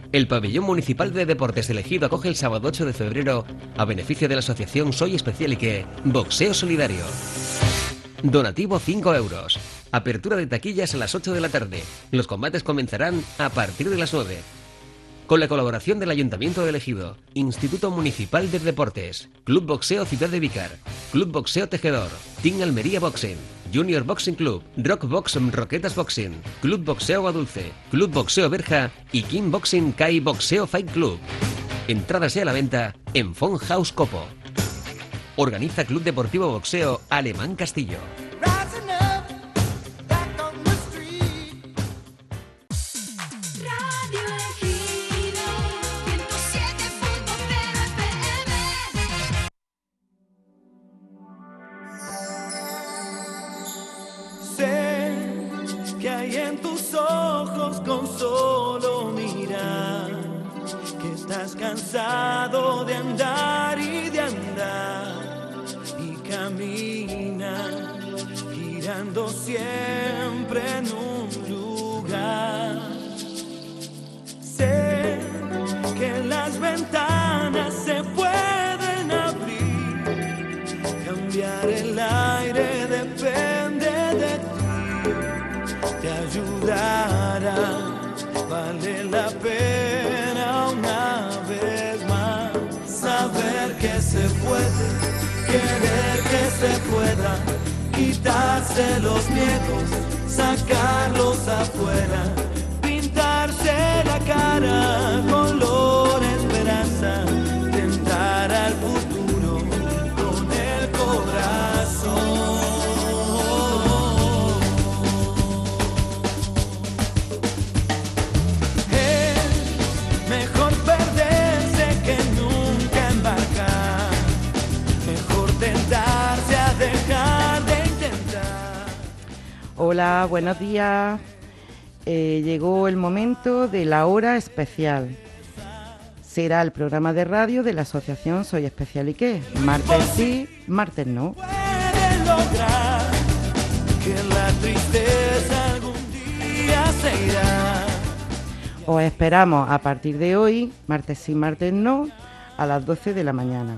El Pabellón Municipal de Deportes del Ejido acoge el sábado 8 de febrero, a beneficio de la asociación Soy Especial Ike, Boxeo Solidario. Donativo 5 euros. Apertura de taquillas a las 8 de la tarde. Los combates comenzarán a partir de las 9. Con la colaboración del Ayuntamiento de Ejido, Instituto Municipal de Deportes, Club Boxeo Ciudad de Vícar, Club Boxeo Tejedor, Team Almería Boxing, Junior Boxing Club, Rock Box Roquetas Boxing, Club Boxeo Aguadulce, Club Boxeo Berja y King Boxing Kai Boxeo Fight Club. Entradas ya a la venta en Font House Copo. Organiza Club Deportivo Boxeo Alemán Castillo. Que hay en tus ojos con solo mirar, que estás cansado de andar y de andar y camina girando siempre en un lugar. Sé que las ventanas se pueden abrir, cambiar el aire depende de ti. Te ayudará, vale la pena una vez más saber que se puede, querer que se pueda, quitarse los miedos, sacarlos afuera, pintarse la cara color esperanza, tentar al futuro con el corazón. Hola, buenos días. Llegó el momento de la hora especial. Será el programa de radio de la asociación Soy Especial Ike. Martes sí, martes no. Os esperamos a partir de hoy, martes sí, martes no, a las 12 de la mañana.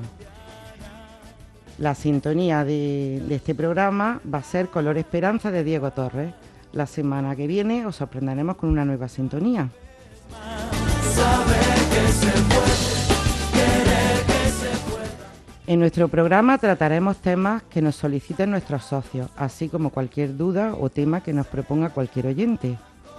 La sintonía de este programa va a ser Color Esperanza de Diego Torres. La semana que viene os sorprenderemos con una nueva sintonía. En nuestro programa trataremos temas que nos soliciten nuestros socios, así como cualquier duda o tema que nos proponga cualquier oyente.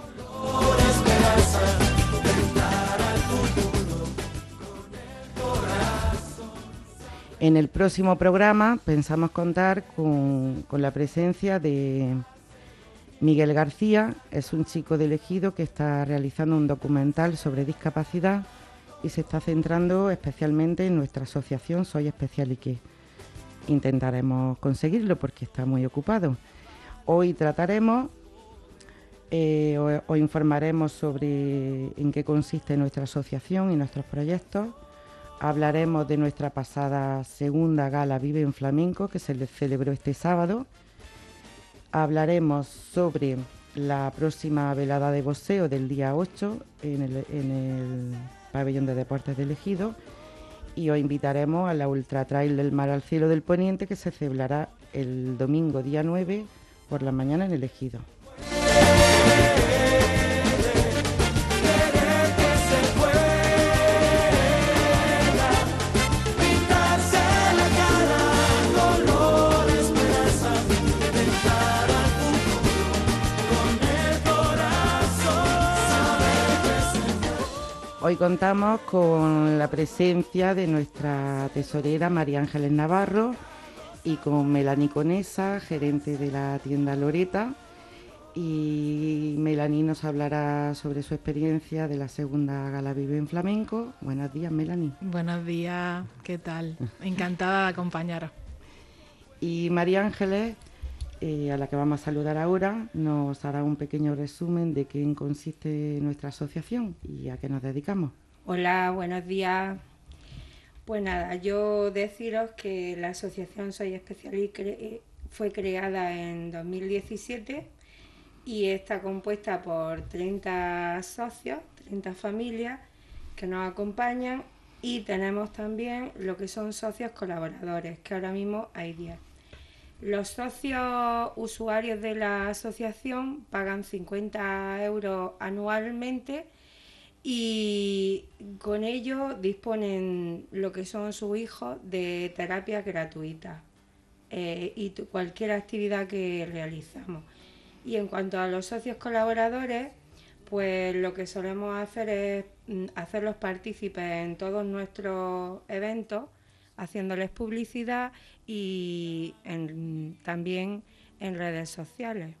En el próximo programa pensamos contar con la presencia de Miguel García. Es un chico del Ejido que está realizando un documental sobre discapacidad y se está centrando especialmente en nuestra asociación Soy Especial Ike. Intentaremos conseguirlo porque está muy ocupado. Hoy trataremos, os informaremos sobre en qué consiste nuestra asociación y nuestros proyectos. Hablaremos de nuestra pasada segunda gala Vive en Flamenco, que se celebró este sábado. Hablaremos sobre la próxima velada de boxeo del día 8 en el Pabellón de Deportes del Ejido. Y os invitaremos a la Ultra Trail del Mar al Cielo del Poniente, que se celebrará el domingo día 9 por la mañana en el Ejido. Hoy contamos con la presencia de nuestra tesorera María Ángeles Navarro y con Melanie Conesa, gerente de la tienda Loreta. Y Melanie nos hablará sobre su experiencia de la segunda gala Vive en Flamenco. Buenos días, Melanie. Buenos días, ¿qué tal? Encantada de acompañaros. Y María Ángeles, a la que vamos a saludar ahora, nos hará un pequeño resumen de qué consiste nuestra asociación y a qué nos dedicamos. Hola, buenos días. Pues nada, yo deciros que la asociación Soy Especial fue creada en 2017 y está compuesta por 30 socios, 30 familias, que nos acompañan, y tenemos también lo que son socios colaboradores, que ahora mismo hay 10. Los socios usuarios de la asociación pagan 50 euros anualmente y con ello disponen lo que son sus hijos de terapia gratuita y cualquier actividad que realizamos. Y en cuanto a los socios colaboradores, pues lo que solemos hacer es hacerlos partícipes en todos nuestros eventos, haciéndoles publicidad y también en redes sociales.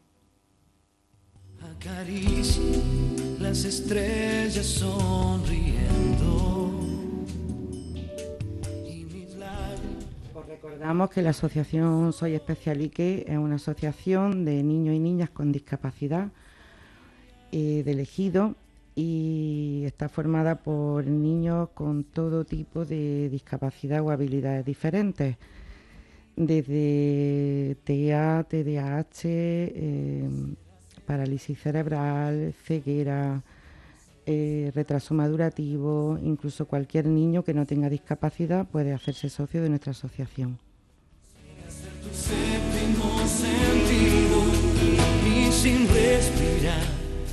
Acaricia las estrellas sonriendo y mis lágrimas. Os recordamos que la asociación Soy Especial Ike es una asociación de niños y niñas con discapacidad del Ejido, y está formada por niños con todo tipo de discapacidad o habilidades diferentes, desde TEA, TDAH, parálisis cerebral, ceguera, retraso madurativo. Incluso cualquier niño que no tenga discapacidad puede hacerse socio de nuestra asociación. Tu séptimo sentido y sin respirar.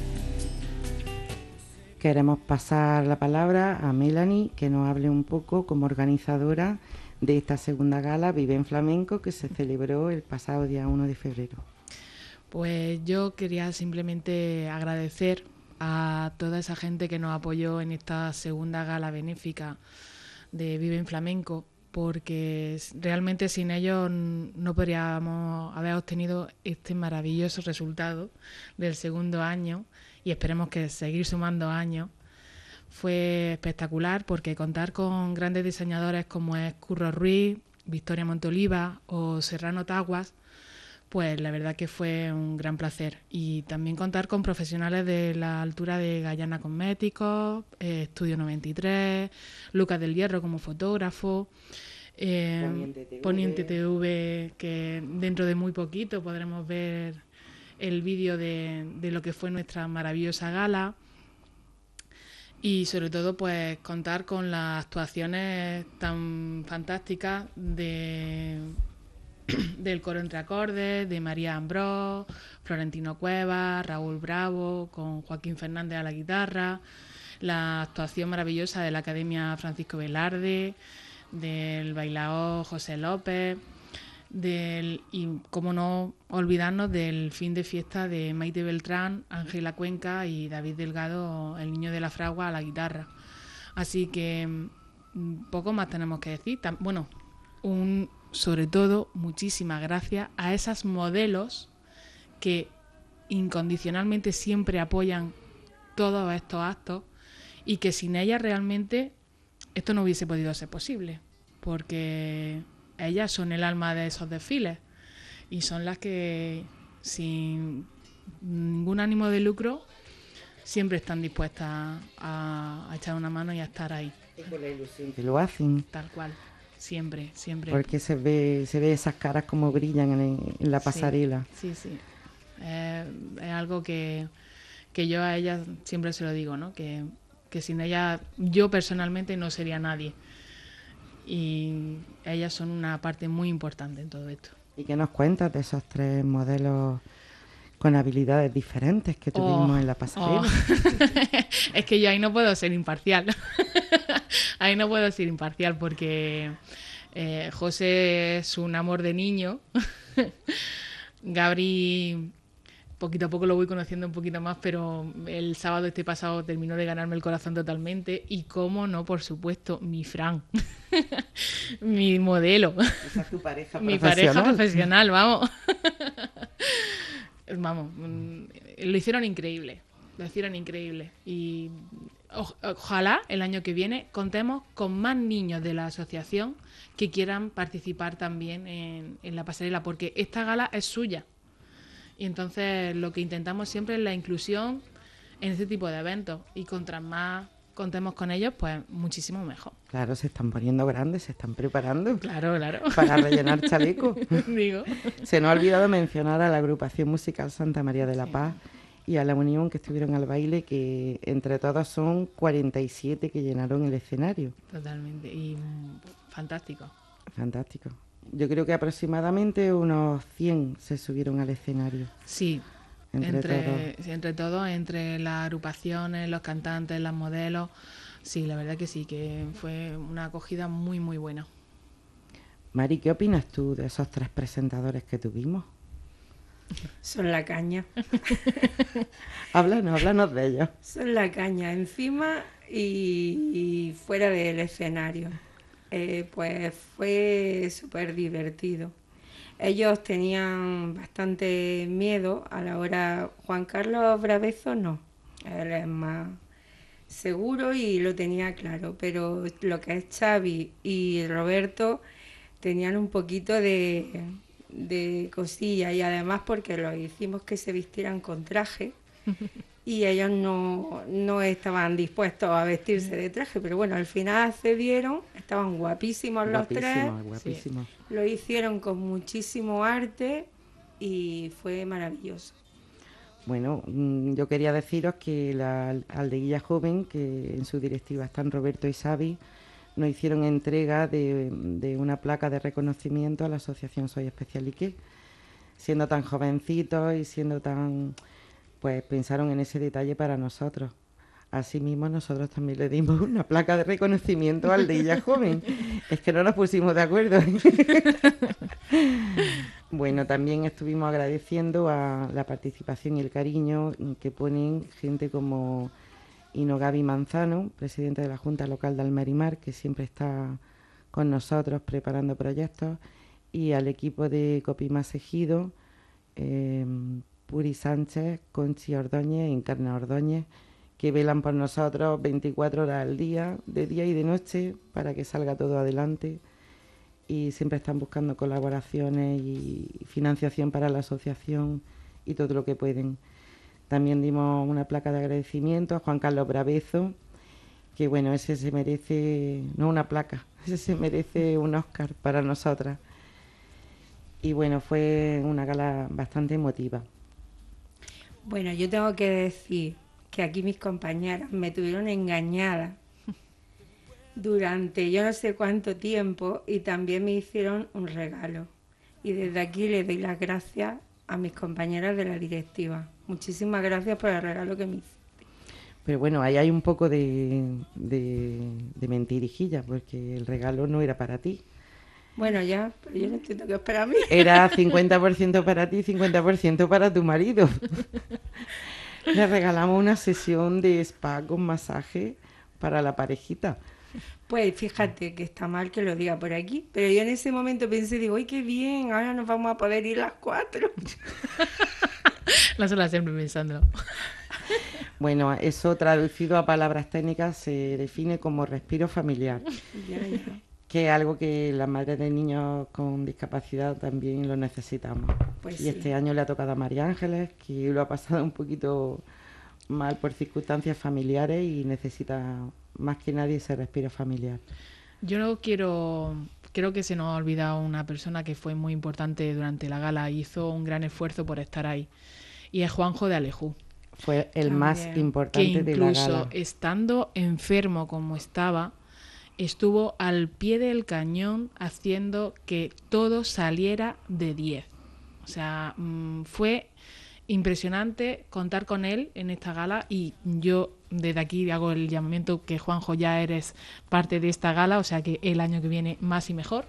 Queremos pasar la palabra a Melanie, que nos hable un poco como organizadora de esta segunda gala Vive en Flamenco, que se celebró el pasado día 1 de febrero. Pues yo quería simplemente agradecer a toda esa gente que nos apoyó en esta segunda gala benéfica de Vive en Flamenco, porque realmente sin ellos no podríamos haber obtenido este maravilloso resultado del segundo año, y esperemos que seguir sumando años. Fue espectacular porque contar con grandes diseñadores como es Curro Ruiz, Victoria Montoliva o Serrano Taguas, pues la verdad que fue un gran placer. Y también contar con profesionales de la altura de Gallana Cosméticos, Estudio 93, Lucas del Hierro como fotógrafo, Poniente TV, que dentro de muy poquito podremos ver el vídeo de lo que fue nuestra maravillosa gala. Y sobre todo pues contar con las actuaciones tan fantásticas del coro Entre Acordes, de María Ambrós, Florentino Cuevas, Raúl Bravo, con Joaquín Fernández a la guitarra, la actuación maravillosa de la Academia Francisco Velarde, del bailaor José López, y cómo no olvidarnos del fin de fiesta de Maite Beltrán, Ángela Cuenca y David Delgado, el niño de la fragua, a la guitarra. Así que poco más tenemos que decir. Bueno, sobre todo muchísimas gracias a esas modelos que incondicionalmente siempre apoyan todos estos actos y que sin ellas realmente esto no hubiese podido ser posible, porque ellas son el alma de esos desfiles y son las que, sin ningún ánimo de lucro, siempre están dispuestas a echar una mano y a estar ahí. Y con la ilusión que lo hacen. Tal cual, siempre, siempre. Porque se ve esas caras como brillan en la pasarela. Sí, sí. Es algo que yo a ellas siempre se lo digo, ¿no? Que sin ellas yo personalmente no sería nadie. Y ellas son una parte muy importante en todo esto. ¿Y qué nos cuentas de esos 3 modelos con habilidades diferentes que tuvimos en la pasarela? Es que yo ahí no puedo ser imparcial. Ahí no puedo ser imparcial porque José es un amor de niño. Gabri, poquito a poco lo voy conociendo un poquito más, pero el sábado este pasado terminó de ganarme el corazón totalmente. Y cómo no, por supuesto, mi Fran, mi modelo. Esa es tu pareja mi profesional. pareja profesional, vamos. Vamos, lo hicieron increíble. Y ojalá el año que viene contemos con más niños de la asociación que quieran participar también en la pasarela, porque esta gala es suya. Y entonces lo que intentamos siempre es la inclusión en este tipo de eventos. Y contra más contemos con ellos, pues muchísimo mejor. Claro, se están poniendo grandes, se están preparando. Claro. Para rellenar chalecos. Digo. Se nos ha olvidado mencionar a la agrupación musical Santa María de la Paz y a la Unión, que estuvieron al baile, que entre todos son 47 que llenaron el escenario. Totalmente. Y fantástico. Fantástico. Yo creo que aproximadamente unos 100 se subieron al escenario. Sí, Entre entre todos, entre las agrupaciones, los cantantes, las modelos. Sí, la verdad que sí, que fue una acogida muy, muy buena. Mari, ¿qué opinas tú de esos 3 presentadores que tuvimos? Son la caña. Háblanos de ellos. Son la caña encima y fuera del escenario. Pues fue súper divertido. Ellos tenían bastante miedo a la hora. Juan Carlos Bravezo no, él es más seguro y lo tenía claro, pero lo que es Xavi y Roberto tenían un poquito de cosilla, y además porque los hicimos que se vistieran con traje y ellos no estaban dispuestos a vestirse de traje, pero bueno, al final accedieron, estaban guapísimos los tres, Guapísimos. lo hicieron con muchísimo arte y fue maravilloso. Bueno, yo quería deciros que la Aldeguilla Joven, que en su directiva están Roberto y Xavi, nos hicieron entrega de una placa de reconocimiento a la asociación Soy Especial y qué. Siendo tan jovencitos y siendo tan... pues pensaron en ese detalle para nosotros. Asimismo, nosotros también le dimos una placa de reconocimiento al Aldeguilla Joven. Es que no nos pusimos de acuerdo. Bueno, también estuvimos agradeciendo a la participación y el cariño que ponen gente como Inogabi Manzano, presidente de la Junta Local de Almerimar, que siempre está con nosotros preparando proyectos, y al equipo de Copimás Ejido, Puri Sánchez, Conchi Ordóñez y Encarna Ordóñez, que velan por nosotros 24 horas al día, de día y de noche, para que salga todo adelante, y siempre están buscando colaboraciones y financiación para la asociación y todo lo que pueden. También dimos una placa de agradecimiento a Juan Carlos Bravezo, que bueno, ese se merece, no una placa, ese se merece un Oscar para nosotras. Y bueno, fue una gala bastante emotiva. Bueno, yo tengo que decir que aquí mis compañeras me tuvieron engañada durante yo no sé cuánto tiempo y también me hicieron un regalo. Y desde aquí les doy las gracias a mis compañeras de la directiva. Muchísimas gracias por el regalo que me hiciste. Pero bueno, ahí hay un poco de mentirijilla, porque el regalo no era para ti. Bueno, ya, pero yo no entiendo qué es para mí. Era 50% para ti y 50% para tu marido. Le regalamos una sesión de spa con masaje para la parejita. Pues fíjate que está mal que lo diga por aquí, pero yo en ese momento pensé, digo, ¡ay, qué bien! Ahora nos vamos a poder ir las 4. Las horas siempre pensándolo. Bueno, eso traducido a palabras técnicas se define como respiro familiar, Ya. que es algo que las madres de niños con discapacidad también lo necesitamos. Pues Y sí. este año le ha tocado a María Ángeles, que lo ha pasado un poquito mal por circunstancias familiares y necesita más que nadie ese respiro familiar. Yo no creo que se nos ha olvidado una persona que fue muy importante durante la gala y hizo un gran esfuerzo por estar ahí. Y es Juanjo de Alejú, Fue el También. más que importante de la incluso gala. estando enfermo como estaba, estuvo al pie del cañón haciendo que todo saliera de 10. O sea, fue impresionante contar con él en esta gala y yo desde aquí hago el llamamiento que Juanjo, ya eres parte de esta gala, o sea que el año que viene más y mejor.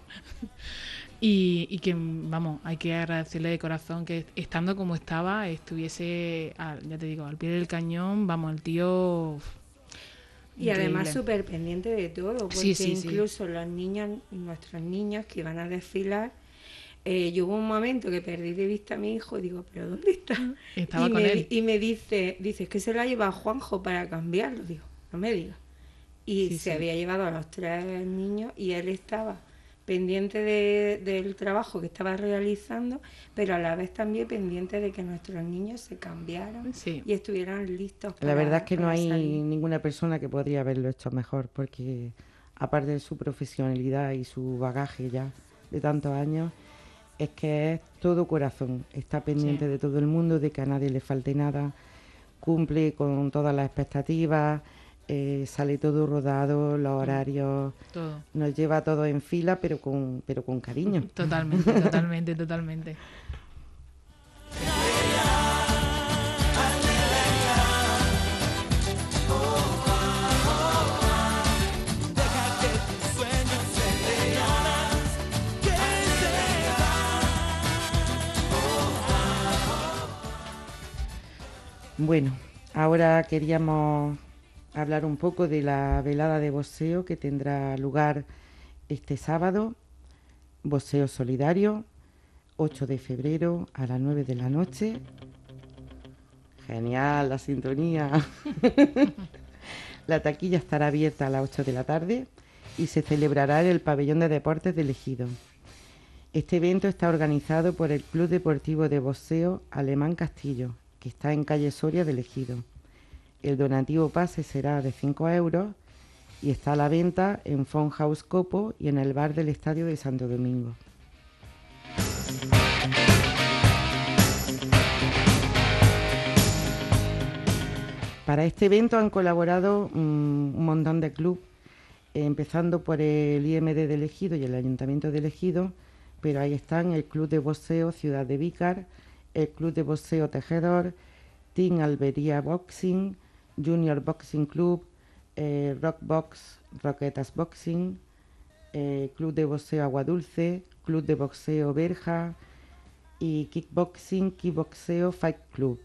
Y que, vamos, hay que agradecerle de corazón que estando como estaba, estuviese, ya te digo, al pie del cañón, vamos, el tío... Y además increíble. súper pendiente de todo, porque Sí, sí, sí. incluso los niños, nuestros niños que iban a desfilar, yo hubo un momento que perdí de vista a mi hijo y digo, ¿pero dónde está? Estaba y con me, él. Y me dice, es que se lo ha llevado Juanjo para cambiarlo. Digo, no me digas. Y Sí, se sí. había llevado a los 3 niños y él estaba pendiente del trabajo que estaba realizando, pero a la vez también pendiente de que nuestros niños se cambiaran Sí. y estuvieran listos La verdad es que no para hay salir. ninguna persona que podría haberlo hecho mejor, porque aparte de su profesionalidad y su bagaje ya de tantos años, es que es todo corazón, está pendiente Sí. de todo el mundo, de que a nadie le falte nada, cumple con todas las expectativas, sale todo rodado, los horarios, Todo. nos lleva todo en fila, pero con cariño. Totalmente, totalmente, totalmente. Bueno, ahora queríamos hablar un poco de la velada de boxeo que tendrá lugar este sábado, boxeo solidario, 8 de febrero a las 9 de la noche. Genial, la sintonía. La taquilla estará abierta a las 8 de la tarde y se celebrará en el Pabellón de Deportes de Ejido. Este evento está organizado por el Club Deportivo de Boxeo Alemán Castillo, que está en calle Soria de Ejido. El donativo pase será de 5 euros y está a la venta en Fonhaus Copo y en el bar del Estadio de Santo Domingo. Para este evento han colaborado un montón de clubes, empezando por el IMD de Ejido y el Ayuntamiento de Ejido, pero ahí están el Club de Boxeo Ciudad de Vícar, el Club de Boxeo Tejedor, Team Albería Boxing, Junior Boxing Club, Rock Box, Roquetas Boxing, Club de Boxeo Agua Dulce, Club de Boxeo Berja y Kickboxing, Kickboxeo Fight Club.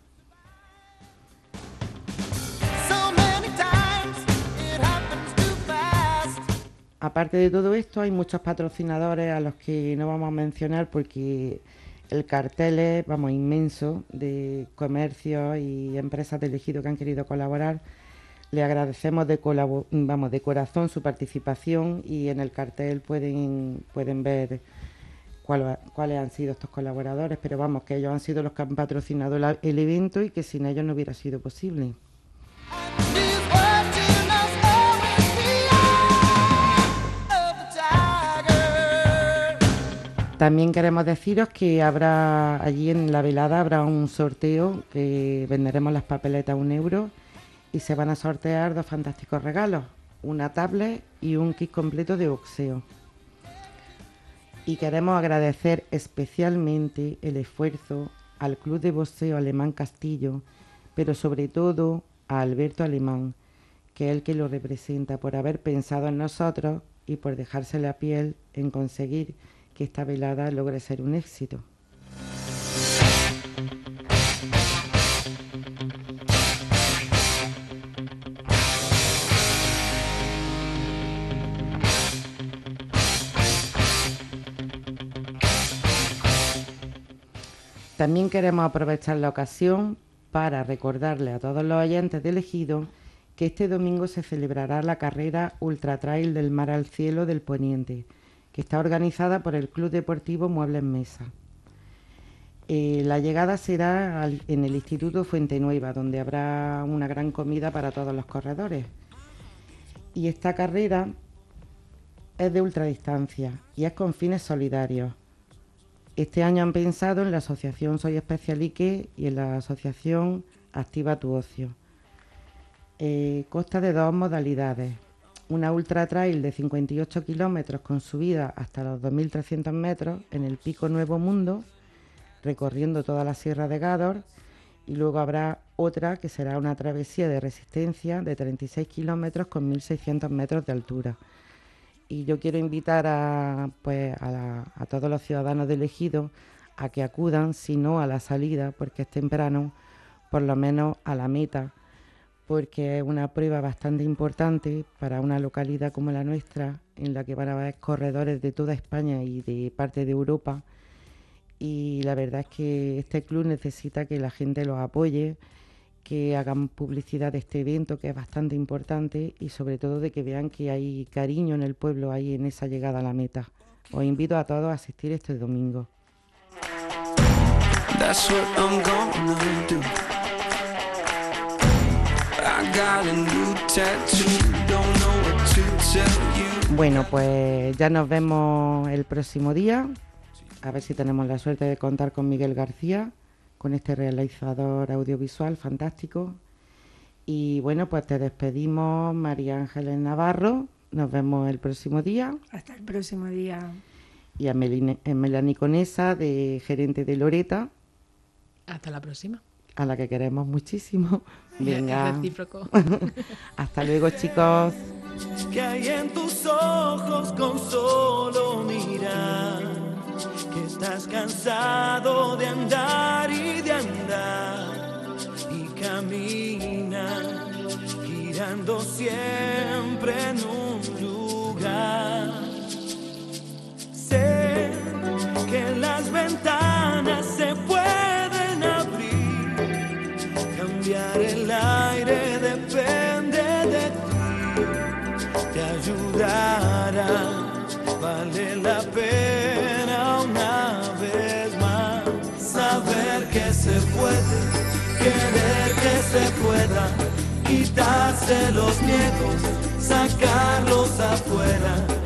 Aparte de todo esto, hay muchos patrocinadores a los que no vamos a mencionar porque el cartel es, inmenso, de comercios y empresas de Ejido que han querido colaborar. Le agradecemos de corazón su participación y en el cartel pueden ver cuáles han sido estos colaboradores, pero que ellos han sido los que han patrocinado el evento y que sin ellos no hubiera sido posible. También queremos deciros que habrá allí en la velada habrá un sorteo que venderemos las papeletas a 1 euro y se van a sortear 2 fantásticos regalos, una tablet y un kit completo de boxeo. Y queremos agradecer especialmente el esfuerzo al Club de Boxeo Alemán Castillo, pero sobre todo a Alberto Alemán, que es el que lo representa, por haber pensado en nosotros y por dejarse la piel en conseguir que esta velada logre ser un éxito. También queremos aprovechar la ocasión para recordarle a todos los oyentes de Ejido que este domingo se celebrará la carrera Ultra Trail del Mar al Cielo del Poniente, que está organizada por el Club Deportivo Muebles Mesa. La llegada será en el Instituto Fuente Nueva, donde habrá una gran comida para todos los corredores. Y esta carrera es de ultradistancia y es con fines solidarios. Este año han pensado en la asociación Soy Especialique y en la asociación Activa tu Ocio. Consta de 2 modalidades. Una ultra trail de 58 kilómetros con subida hasta los 2.300 metros en el Pico Nuevo Mundo, recorriendo toda la Sierra de Gádor, y luego habrá otra que será una travesía de resistencia de 36 kilómetros con 1.600 metros de altura. Y yo quiero invitar a todos los ciudadanos de Ejido a que acudan, si no a la salida, porque es temprano, por lo menos a la meta, porque es una prueba bastante importante para una localidad como la nuestra, en la que van a haber corredores de toda España y de parte de Europa. Y la verdad es que este club necesita que la gente los apoye, que hagan publicidad de este evento, que es bastante importante, y sobre todo de que vean que hay cariño en el pueblo ahí en esa llegada a la meta. Os invito a todos a asistir este domingo. That's what I'm gonna do. I got a new tattoo, don't know what to tell you. Bueno, pues ya nos vemos el próximo día. A ver si tenemos la suerte de contar con Miguel García, con este realizador audiovisual fantástico. Y bueno, pues te despedimos, María Ángeles Navarro. Nos vemos el próximo día. Hasta el próximo día. Y a Melanie Conesa, de gerente de Loreta. Hasta la próxima. A la que queremos muchísimo. Venga. Es recíproco. Hasta luego, chicos. Que hay en tus ojos con solo mirar, que estás cansado de andar y de andar, y camina girando siempre en un lugar. Sé que las ventanas se pueden abrir, cambiar el aire depende de ti. Te ayudará, vale la pena una vez más saber que se puede, querer que se pueda, quitarse los miedos, sacarlos afuera.